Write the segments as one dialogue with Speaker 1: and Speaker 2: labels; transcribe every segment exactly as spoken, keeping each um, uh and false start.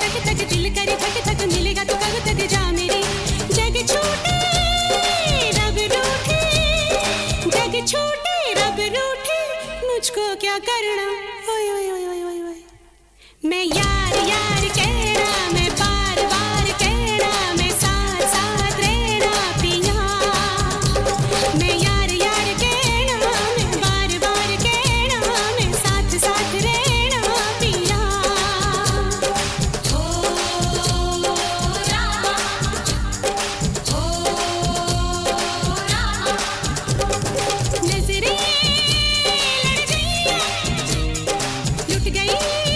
Speaker 1: धक धक दिल करे धक धक मिलेगा तो कब तक जा मेरी जग छूटे रब रूठे जग छूटे रब रूठे मुझको क्या करना ओए ओए ओए ओए ओए ओए मैं यार यार कहना मैं बार बार कहना मैं साथ साथ रहना पिया मैं यार यार कहना मैं बार बार कहना मैं साथ साथ रहना पिया ओ रामा ओ रामा नजरें लड़ गई लुट गई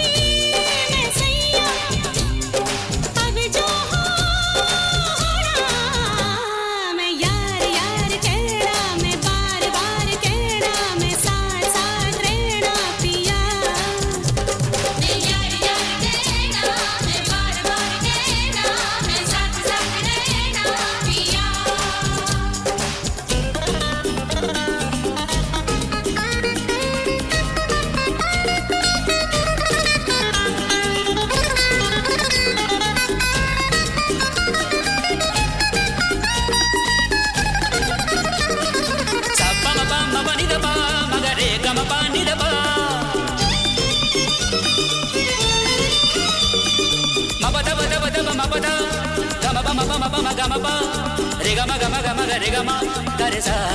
Speaker 1: Rega ma ga ma ga ma ga rega ma ga re sa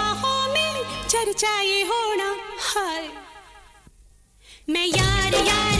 Speaker 1: चर्चाएं होना हाय मैं यार यार